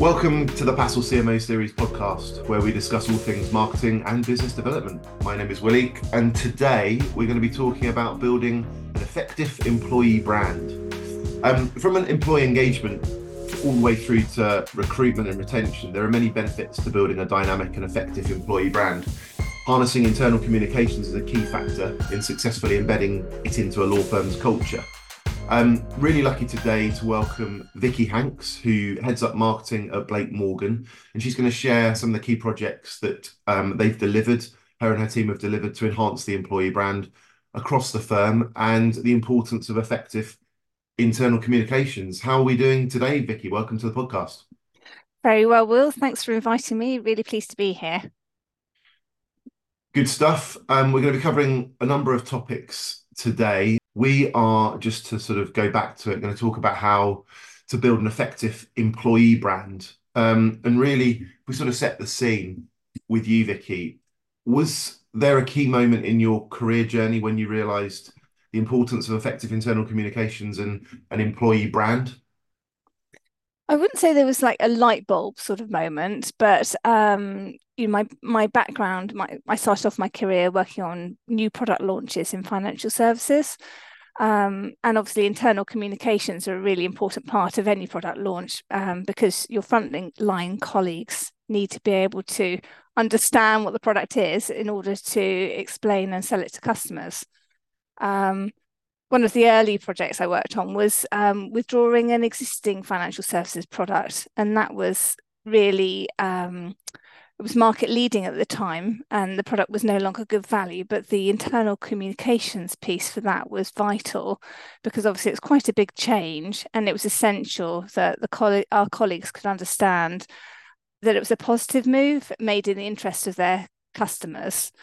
Welcome to the Passel CMO Series podcast, where we discuss all things marketing and business development. My name is Willie, and today we're going to be talking about building an effective employee brand. From an employee engagement all the way through to recruitment and retention, there are many benefits to building a dynamic and effective employee brand. Harnessing internal communications is a key factor in successfully embedding it into a law firm's culture. I'm really lucky today to welcome Vicky Hanks, who heads up marketing at Blake Morgan, and she's going to share some of the key projects that they've delivered, her and her team have delivered to enhance the employee brand across the firm and the importance of effective internal communications. How are we doing today, Vicky? Welcome to the podcast. Very well, Will. Thanks for inviting me. Really pleased to be here. Good stuff. We're going to be covering a number of topics today. We are, just to sort of go back to it, going to talk about how to build an effective employee brand. And really, we sort of set the scene with you, Vicky. Was there a key moment in your career journey when you realised the importance of effective internal communications and an employee brand? I wouldn't say there was like a light bulb sort of moment, but my background, I started off my career working on new product launches in financial services. And obviously internal communications are a really important part of any product launch, because your line colleagues need to be able to understand what the product is in order to explain and sell it to customers. One of the early projects I worked on was withdrawing an existing financial services product, and that was really it was market leading at the time, and the product was no longer good value. But the internal communications piece for that was vital, because obviously it's quite a big change, and it was essential that our colleagues could understand that it was a positive move made in the interest of their customers.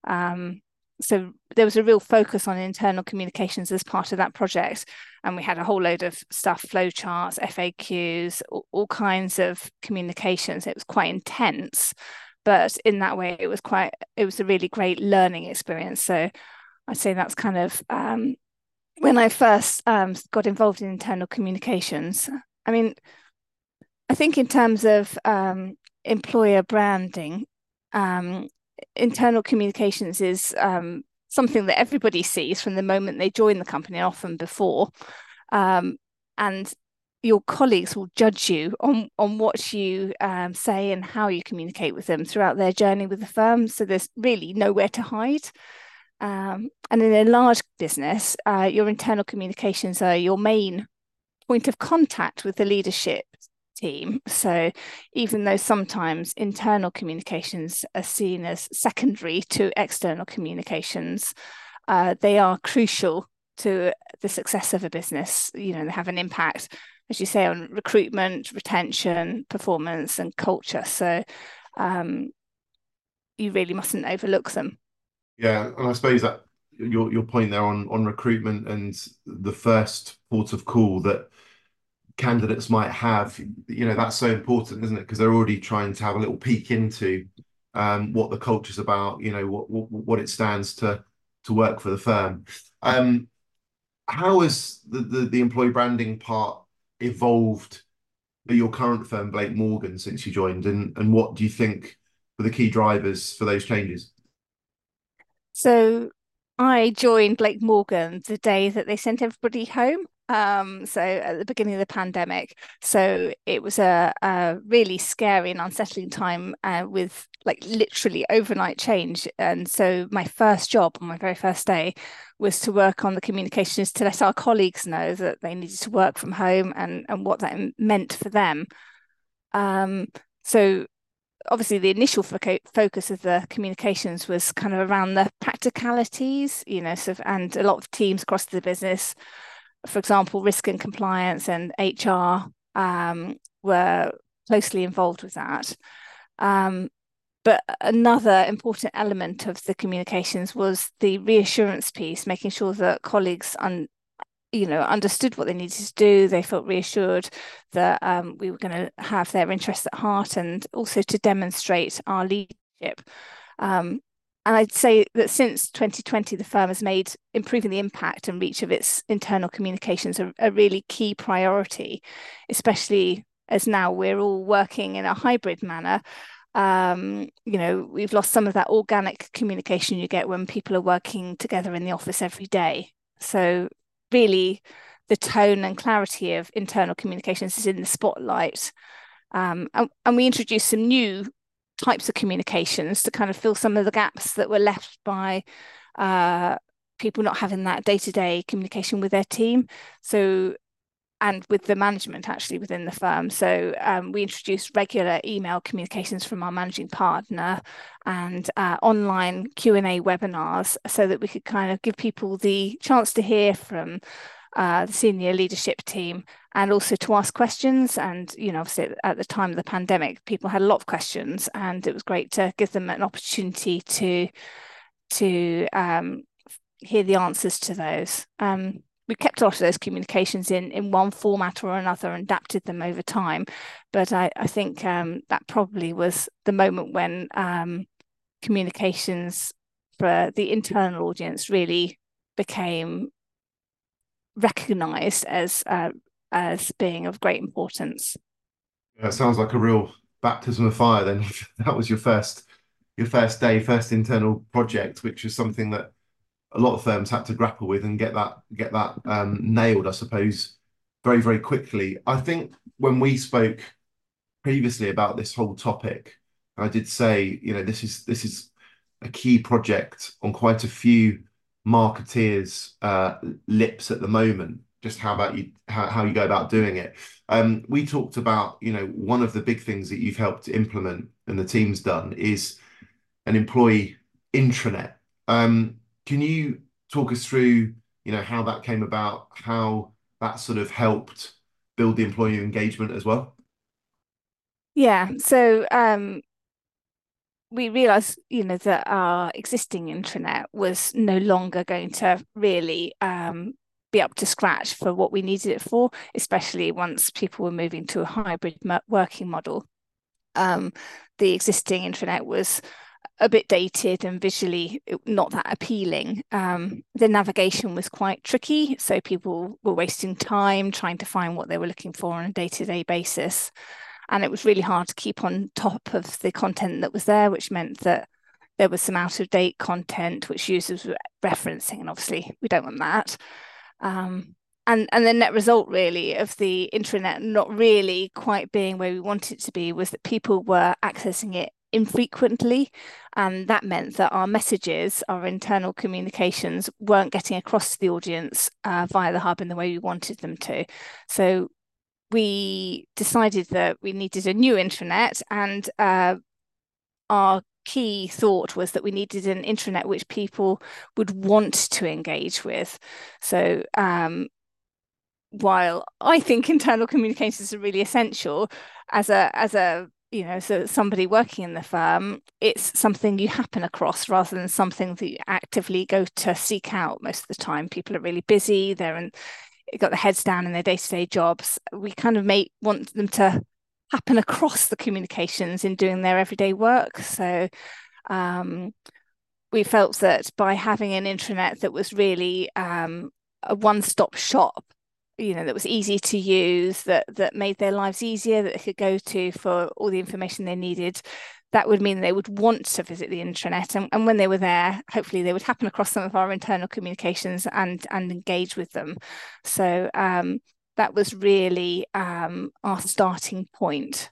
So there was a real focus on internal communications as part of that project. And we had a whole load of stuff, flowcharts, FAQs, all kinds of communications. It was quite intense, but in that way, it was a really great learning experience. So I'd say that's kind of when I first got involved in internal communications. I mean, I think in terms of employer branding, internal communications is something that everybody sees from the moment they join the company, often before. And your colleagues will judge you on what you say and how you communicate with them throughout their journey with the firm. So there's really nowhere to hide. And in a large business, your internal communications are your main point of contact with the leadership team. So even though sometimes internal communications are seen as secondary to external communications, they are crucial to the success of a business. They have an impact, as you say, on recruitment, retention, performance, and culture. So you really mustn't overlook them. Yeah, and I suppose that your point there on recruitment and the first port of call that candidates might have, that's so important, isn't it? Because they're already trying to have a little peek into what the culture's about, what it stands to work for the firm. How has the employee branding part evolved at your current firm, Blake Morgan, since you joined, and what do you think were the key drivers for those changes? So I joined Blake Morgan the day that they sent everybody home. So at the beginning of the pandemic. So it was a really scary and unsettling time with like literally overnight change. And so my first job on my very first day was to work on the communications to let our colleagues know that they needed to work from home and what that meant for them. So obviously the initial focus of the communications was kind of around the practicalities, and a lot of teams across the business, for example, risk and compliance and HR, were closely involved with that. But another important element of the communications was the reassurance piece, making sure that colleagues understood what they needed to do. They felt reassured that we were going to have their interests at heart, and also to demonstrate our leadership. And I'd say that since 2020, the firm has made improving the impact and reach of its internal communications a really key priority, especially as now we're all working in a hybrid manner, we've lost some of that organic communication you get when people are working together in the office every day. So really, the tone and clarity of internal communications is in the spotlight. And we introduced some new types of communications to kind of fill some of the gaps that were left by people not having that day-to-day communication with their team. So, and with the management actually within the firm. So we introduced regular email communications from our managing partner and online Q&A webinars so that we could kind of give people the chance to hear from the senior leadership team and also to ask questions. And, obviously at the time of the pandemic, people had a lot of questions, and it was great to give them an opportunity to hear the answers to those. We kept a lot of those communications in one format or another and adapted them over time. But I think that probably was the moment when communications for the internal audience really became recognised as being of great importance. Yeah, it sounds like a real baptism of fire then. That was your first day, first internal project, which is something that a lot of firms had to grapple with and get that nailed, I suppose, very, very quickly. I think when we spoke previously about this whole topic, I did say, this is a key project on quite a few marketeers' lips at the moment. Just how you go about doing it. We talked about, one of the big things that you've helped implement and the team's done is an employee intranet. Can you talk us through, how that came about, how that sort of helped build the employee engagement as well? Yeah, so we realised, that our existing intranet was no longer going to really be up to scratch for what we needed it for, especially once people were moving to a hybrid working model. The existing intranet was a bit dated and visually not that appealing. The navigation was quite tricky, so people were wasting time trying to find what they were looking for on a day-to-day basis. And it was really hard to keep on top of the content that was there, which meant that there was some out-of-date content which users were referencing, and obviously we don't want that. And the net result really of the intranet not really quite being where we want it to be was that people were accessing it infrequently, and that meant that our messages, our internal communications, weren't getting across to the audience via the hub in the way we wanted them to. So we decided that we needed a new intranet, and our key thought was that we needed an intranet which people would want to engage with. So while I think internal communications are really essential, as so somebody working in the firm, it's something you happen across rather than something that you actively go to seek out most of the time. People are really busy, they've got their heads down in their day-to-day jobs. We kind of want them to happen across the communications in doing their everyday work. So we felt that by having an intranet that was really a one-stop shop, that was easy to use, that made their lives easier, that they could go to for all the information they needed, that would mean they would want to visit the intranet. And when they were there, hopefully they would happen across some of our internal communications and engage with them. So that was really our starting point.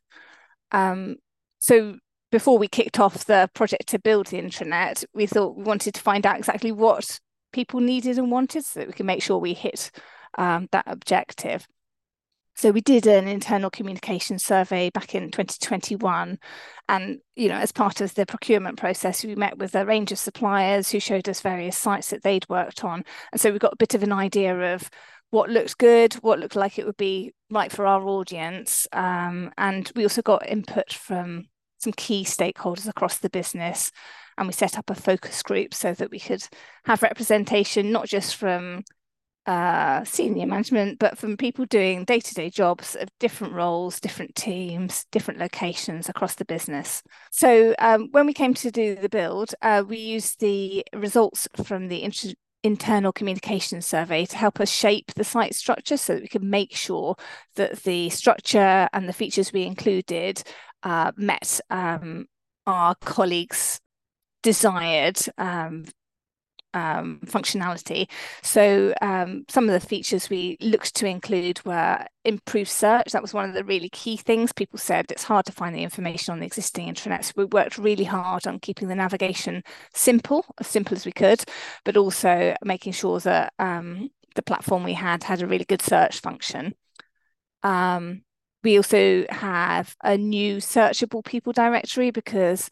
So before we kicked off the project to build the intranet, we thought we wanted to find out exactly what people needed and wanted so that we can make sure we hit that objective. So we did an internal communication survey back in 2021. And, as part of the procurement process, we met with a range of suppliers who showed us various sites that they'd worked on. And so we got a bit of an idea of what looked good, what looked like it would be right for our audience. And we also got input from some key stakeholders across the business. And we set up a focus group so that we could have representation, not just from senior management, but from people doing day-to-day jobs of different roles, different teams, different locations across the business. So when we came to do the build, we used the results from the internal communication survey to help us shape the site structure so that we can make sure that the structure and the features we included met our colleagues' desired functionality. So some of the features we looked to include were improved search. That was one of the really key things. People said it's hard to find the information on the existing intranet. So we worked really hard on keeping the navigation simple as we could, but also making sure that the platform we had a really good search function. We also have a new searchable people directory because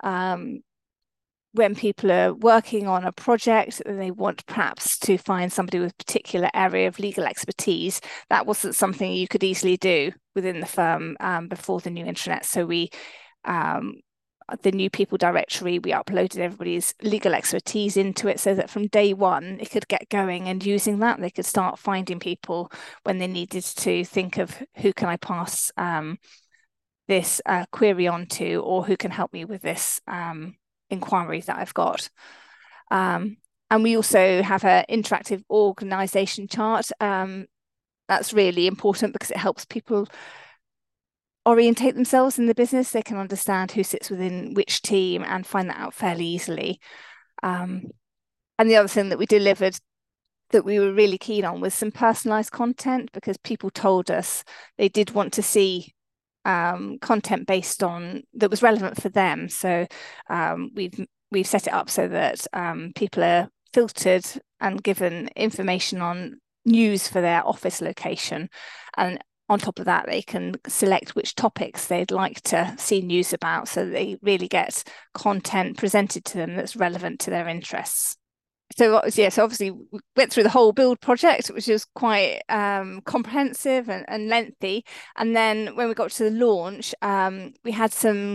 when people are working on a project and they want perhaps to find somebody with a particular area of legal expertise, that wasn't something you could easily do within the firm before the new intranet. So the new people directory, we uploaded everybody's legal expertise into it so that from day one, it could get going, and using that, they could start finding people when they needed to think of who can I pass this query on to, or who can help me with this inquiry that I've got. And we also have an interactive organisation chart. That's really important because it helps people orientate themselves in the business. They can understand who sits within which team and find that out fairly easily. And the other thing that we delivered that we were really keen on was some personalised content, because people told us they did want to see content based on that was relevant for them. So we've set it up so that people are filtered and given information on news for their office location, and on top of that they can select which topics they'd like to see news about, so they really get content presented to them that's relevant to their interests. So obviously we went through the whole build project, which was quite comprehensive and lengthy. And then when we got to the launch, we had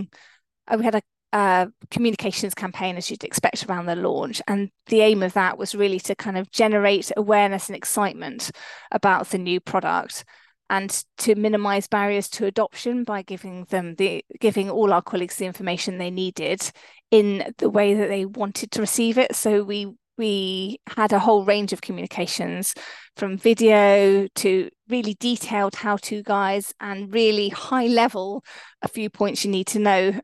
a communications campaign, as you'd expect around the launch. And the aim of that was really to kind of generate awareness and excitement about the new product, and to minimize barriers to adoption by giving all our colleagues the information they needed in the way that they wanted to receive it. So we had a whole range of communications, from video to really detailed how-to guides, and really high level, a few points you need to know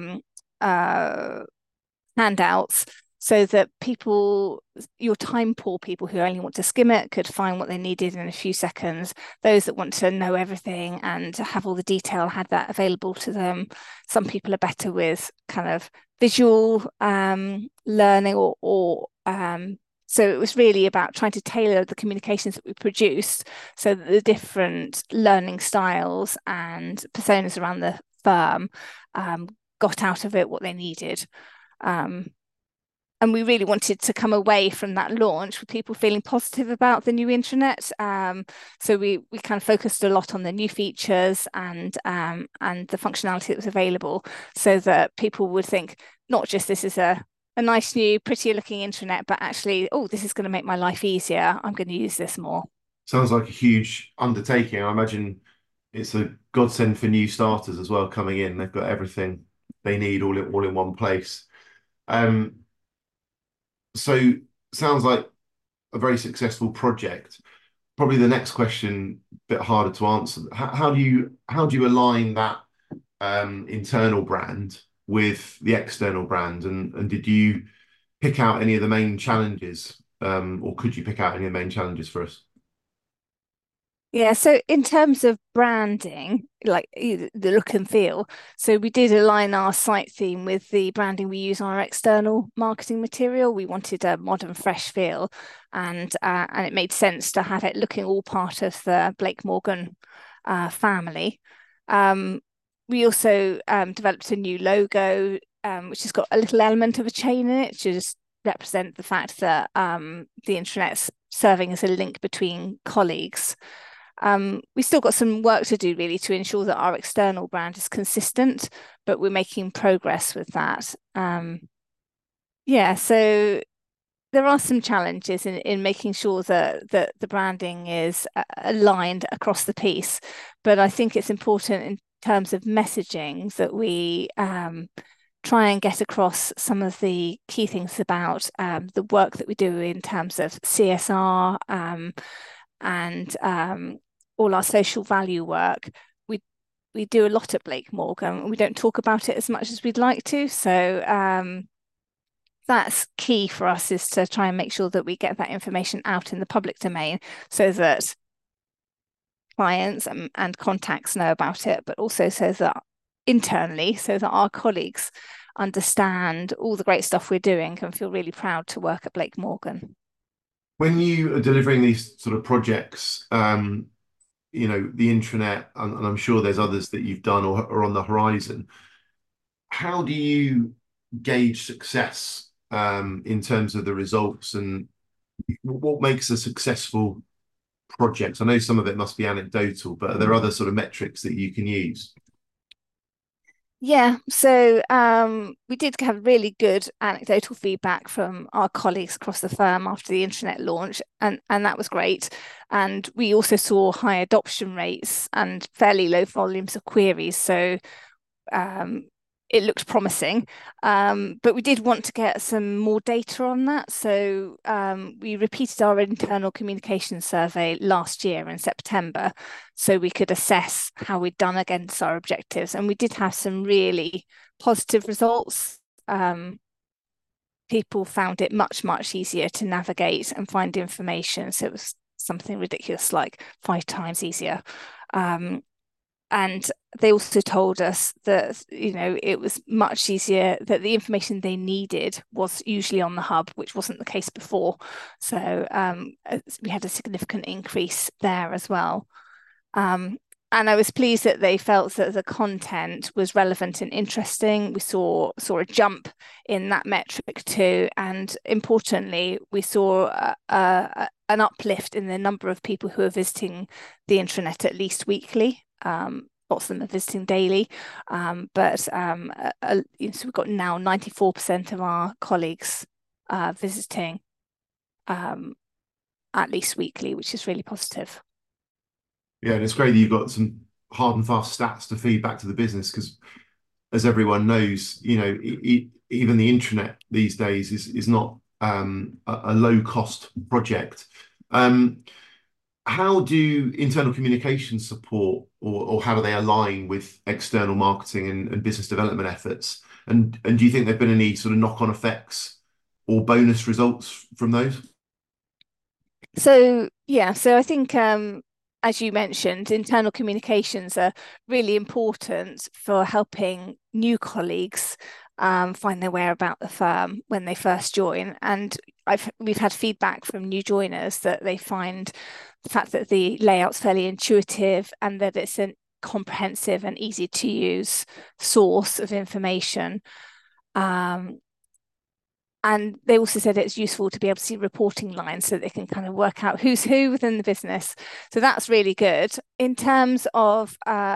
handouts, so that your time poor people who only want to skim it could find what they needed in a few seconds. Those that want to know everything and have all the detail had that available to them. Some people are better with kind of visual learning or so it was really about trying to tailor the communications that we produced so that the different learning styles and personas around the firm got out of it what they needed. And we really wanted to come away from that launch with people feeling positive about the new intranet. So we kind of focused a lot on the new features and the functionality that was available, so that people would think not just this is a nice new prettier looking intranet, but actually, oh, this is going to make my life easier. I'm going to use this more. Sounds like a huge undertaking. I imagine it's a godsend for new starters as well coming in. They've got everything they need all in one place. So sounds like a very successful project. Probably the next question, a bit harder to answer. How do you align that internal brand with the external brand, and did you pick out any of the main challenges, or could you pick out any of the main challenges for us? Yeah, so in terms of branding, like the look and feel, so we did align our site theme with the branding we use on our external marketing material. We wanted a modern, fresh feel, and it made sense to have it looking all part of the Blake Morgan family. We also developed a new logo, which has got a little element of a chain in it to just represent the fact that the intranet's serving as a link between colleagues. We still got some work to do really to ensure that our external brand is consistent, but we're making progress with that. So there are some challenges in making sure that the branding is aligned across the piece, but I think it's important in terms of messaging that we try and get across some of the key things about the work that we do in terms of CSR and all our social value work. We do a lot at Blake Morgan. We don't talk about it as much as we'd like to. So that's key for us, is to try and make sure that we get that information out in the public domain so that clients and contacts know about it, but also so that internally, so that our colleagues understand all the great stuff we're doing and feel really proud to work at Blake Morgan. When you are delivering these sort of projects, the intranet, and I'm sure there's others that you've done or are on the horizon, how do you gauge success in terms of the results, and what makes a successful project? I know some of it must be anecdotal, but are there other sort of metrics that you can use? Yeah, so we did have really good anecdotal feedback from our colleagues across the firm after the intranet launch, and that was great. And we also saw high adoption rates and fairly low volumes of queries. So it looked promising, but we did want to get some more data on that. So we repeated our internal communication survey last year in September, so we could assess how we'd done against our objectives. And we did have some really positive results. People found it much, much easier to navigate and find information. So it was something ridiculous, like 5 times easier. And they also told us that, it was much easier, that the information they needed was usually on the hub, which wasn't the case before. So we had a significant increase there as well. And I was pleased that they felt that the content was relevant and interesting. We saw a jump in that metric too. And importantly, we saw an uplift in the number of people who are visiting the intranet at least weekly. Lots of them are visiting daily, so we've got now 94% of our colleagues visiting at least weekly, which is really positive. Yeah, and it's great that you've got some hard and fast stats to feed back to the business, because as everyone knows, even the intranet these days is not a low cost project. How do internal communications support, or how do they align with external marketing and business development efforts? And do you think there've been any sort of knock-on effects or bonus results from those? So I think as you mentioned, internal communications are really important for helping new colleagues find their way about the firm when they first join. And we've had feedback from new joiners that they find the fact that the layout's fairly intuitive and that it's a comprehensive and easy to use source of information. And they also said it's useful to be able to see reporting lines so they can kind of work out who's who within the business. So that's really good. In terms of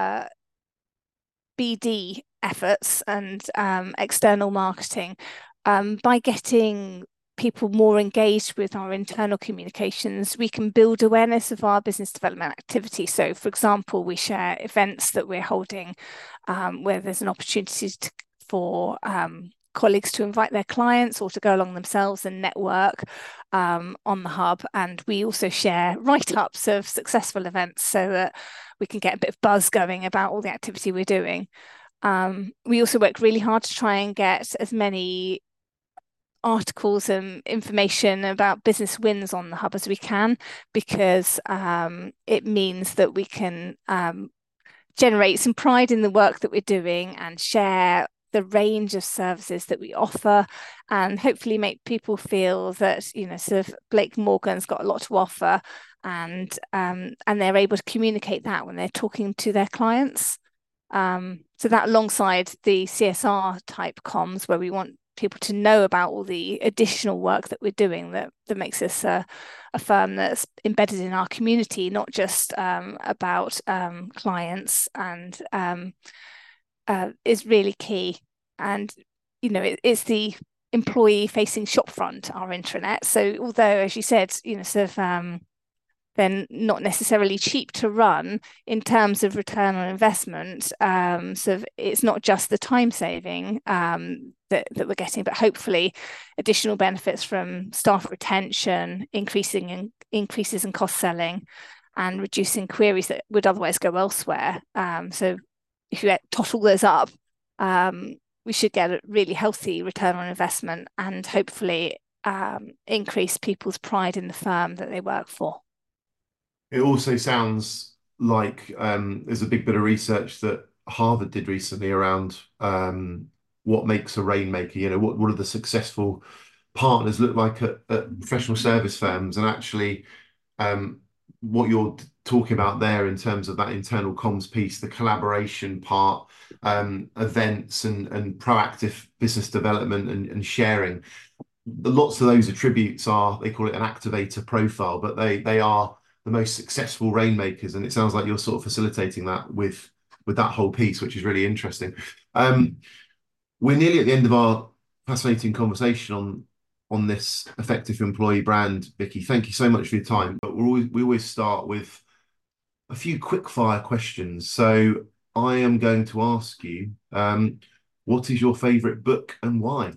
BD efforts and external marketing, by getting people more engaged with our internal communications, we can build awareness of our business development activity. So, for example, we share events that we're holding where there's an opportunity for colleagues to invite their clients or to go along themselves and network on the hub. And we also share write-ups of successful events so that we can get a bit of buzz going about all the activity we're doing. We also work really hard to try and get as many articles and information about business wins on the hub as we can, because it means that we can generate some pride in the work that we're doing and share the range of services that we offer, and hopefully make people feel that sort of Blake Morgan's got a lot to offer, and they're able to communicate that when they're talking to their clients. So that, alongside the CSR type comms, where we want people to know about all the additional work that we're doing, that makes us a firm that's embedded in our community, not just about clients, and is really key. And it's the employee facing shopfront, our intranet. So although, as you said, sort of then not necessarily cheap to run in terms of return on investment. So it's not just the time saving that we're getting, but hopefully additional benefits from staff retention, increases in cost selling, and reducing queries that would otherwise go elsewhere. So if you total those up, we should get a really healthy return on investment and hopefully increase people's pride in the firm that they work for. It also sounds like there's a big bit of research that Harvard did recently around what makes a rainmaker. What do the successful partners look like at professional service firms, and actually what you're talking about there in terms of that internal comms piece, the collaboration part, events and proactive business development and sharing. Lots of those attributes they call it an activator profile, but they are the most successful rainmakers, and it sounds like you're sort of facilitating that with that whole piece, which is really interesting. We're nearly at the end of our fascinating conversation on this effective employee brand, Vicky. Thank you so much for your time. But we always start with a few quick fire questions. So I am going to ask you, what is your favourite book and why?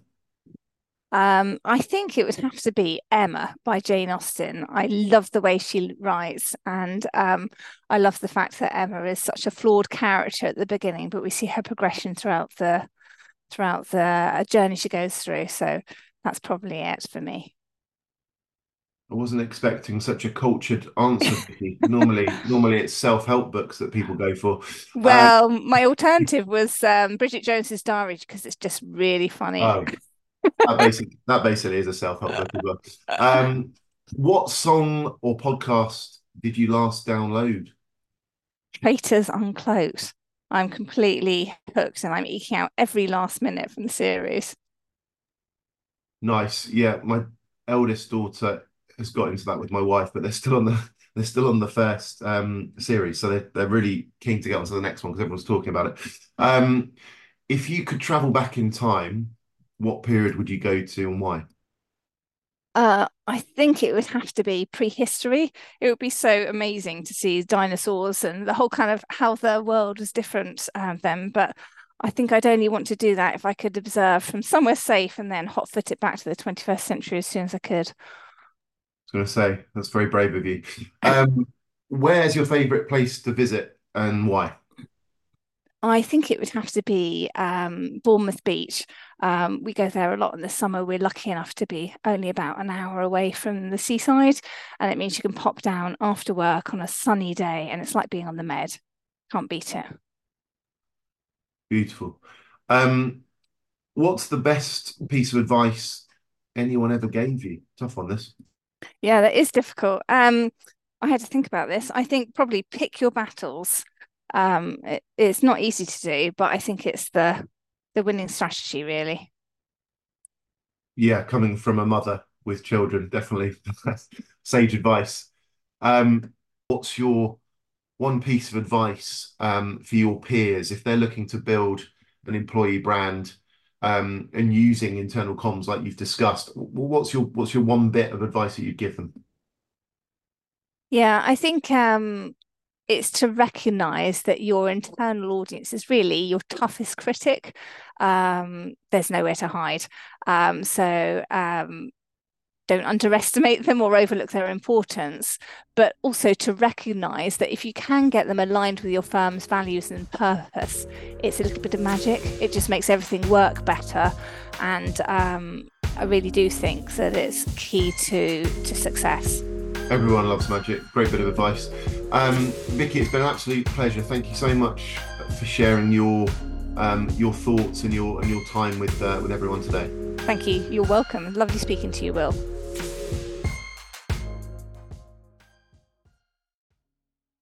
I think it would have to be Emma by Jane Austen. I love the way she writes, and I love the fact that Emma is such a flawed character at the beginning, but we see her progression throughout the journey she goes through. So that's probably it for me. I wasn't expecting such a cultured answer, Vicky. Normally it's self-help books that people go for. Well, my alternative was Bridget Jones's Diary, because it's just really funny. Oh, that basically is a self-help book as well. What song or podcast did you last download? Traitors Uncloaked. I'm completely hooked, and I'm eking out every last minute from the series. Nice. Yeah, my eldest daughter has got into that with my wife, but they're still on the first series, so they're really keen to get on to the next one because everyone's talking about it. If you could travel back in time, what period would you go to and why? I think it would have to be prehistory. It would be so amazing to see dinosaurs and the whole kind of how the world was different then. But I think I'd only want to do that if I could observe from somewhere safe and then hotfoot it back to the 21st century as soon as I could. I was going to say, that's very brave of you. Where's your favourite place to visit and why? I think it would have to be Bournemouth Beach. We go there a lot in the summer. We're lucky enough to be only about an hour away from the seaside, and it means you can pop down after work on a sunny day, and it's like being on the Med. Can't beat it. Beautiful. What's the best piece of advice anyone ever gave you? Tough on this. Yeah, that is difficult. I had to think about this. I think probably pick your battles. It's not easy to do, but I think it's the winning strategy, really. Yeah, coming from a mother with children, definitely sage advice. What's your one piece of advice for your peers if they're looking to build an employee brand and using internal comms like you've discussed? What's your one bit of advice that you'd give them? Yeah, I think it's to recognize that your internal audience is really your toughest critic. There's nowhere to hide. So don't underestimate them or overlook their importance, but also to recognize that if you can get them aligned with your firm's values and purpose, it's a little bit of magic. It just makes everything work better. And I really do think that it's key to success. Everyone loves magic. Great bit of advice. Vicky, it's been an absolute pleasure. Thank you so much for sharing your thoughts and your time with everyone today. Thank you. You're welcome. Lovely speaking to you, Will.